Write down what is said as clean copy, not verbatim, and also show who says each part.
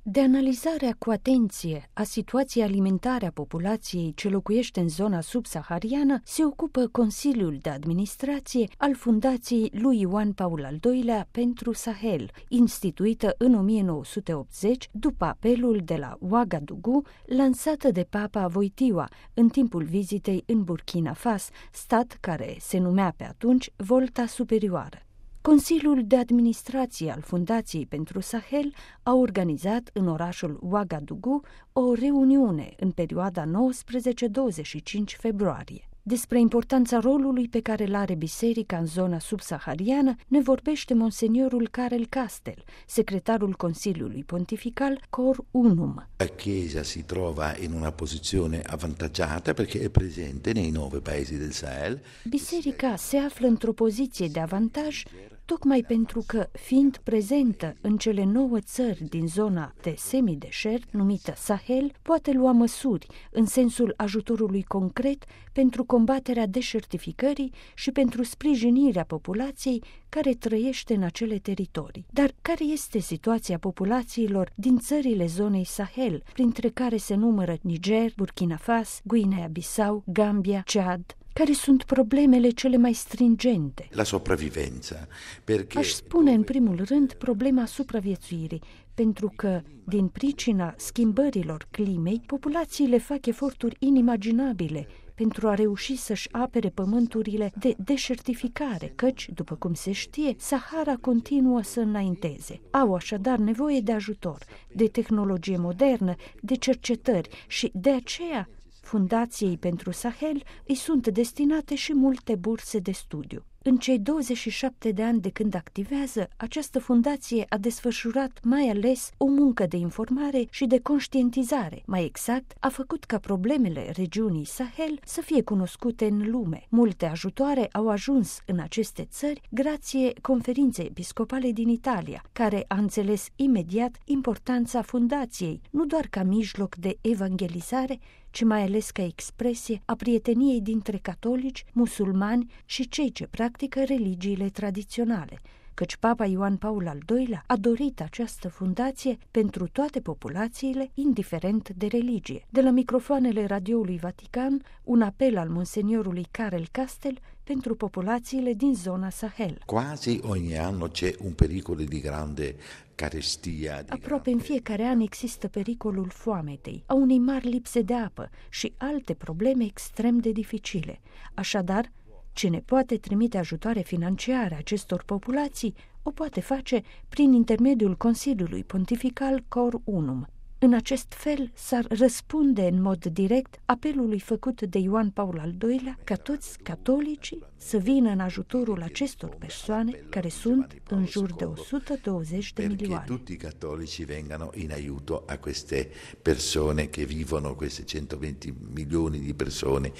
Speaker 1: De analizarea cu atenție a situației alimentare a populației ce locuiește în zona subsahariană se ocupă Consiliul de Administrație al Fundației lui Ioan Paul al II-lea pentru Sahel, instituită în 1980 după apelul de la Ouagadougou lansată de Papa Wojtyła în timpul vizitei în Burkina Faso, stat care se numea pe atunci Volta Superioară. Consiliul de Administrație al Fundației pentru Sahel a organizat în orașul Ouagadougou o reuniune în perioada 19-25 februarie. Despre importanța rolului pe care îl are biserica în zona subsahariană ne vorbește monseniorul Karel Castell, secretarul Consiliului Pontifical Cor Unum.
Speaker 2: La Chiesa si trova in una posizione avvantaggiata perché è presente nei 9 paesi del Sahel.
Speaker 1: Biserica se află într-o poziție de avantaj tocmai pentru că, fiind prezentă în cele 9 țări din zona de semideșert, numită Sahel, poate lua măsuri în sensul ajutorului concret pentru combaterea deșertificării și pentru sprijinirea populației care trăiește în acele teritorii. Dar care este situația populațiilor din țările zonei Sahel, printre care se numără Niger, Burkina Faso, Guinea-Bissau, Gambia, Chad? Care sunt problemele cele mai stringente?
Speaker 2: La sopravvivenza. Perché...
Speaker 1: Aș spune în primul rând problema supraviețuirii, pentru că, din pricina schimbărilor climei, populațiile fac eforturi inimaginabile pentru a reuși să-și apere pământurile de deșertificare, căci, după cum se știe, Sahara continuă să înainteze. Au așadar nevoie de ajutor, de tehnologie modernă, de cercetări și, de aceea, Fundației pentru Sahel îi sunt destinate și multe burse de studiu. În cei 27 de ani de când activează, această fundație a desfășurat mai ales o muncă de informare și de conștientizare. Mai exact, a făcut ca problemele regiunii Sahel să fie cunoscute în lume. Multe ajutoare au ajuns în aceste țări grație Conferinței Episcopale din Italia, care a înțeles imediat importanța fundației, nu doar ca mijloc de evangelizare, ci mai ales ca expresie a prieteniei dintre catolici, musulmani și cei ce practică religiile tradiționale, căci Papa Ioan Paul al II-lea a dorit această fundație pentru toate populațiile, indiferent de religie. De la microfoanele radioului Vatican, un apel al monseniorului Karel Castell pentru populațiile din zona Sahel.
Speaker 2: Quasi ogni anno c'è un pericolo di grande carestia.
Speaker 1: Aproape în fiecare an există pericolul foametei, a unei mari lipse de apă și alte probleme extrem de dificile. Așadar, cine poate trimite ajutoare financiare acestor populații, o poate face prin intermediul Consiliului Pontifical Cor Unum. În acest fel s-ar răspunde în mod direct apelului făcut de Ioan Paul al II-lea ca toți catolicii să vină în ajutorul acestor persoane care sunt în jur de 120 de milioane.
Speaker 2: Perché tutti i cattolici vengano in aiuto a queste persone che vivono, queste 120 milioni di persone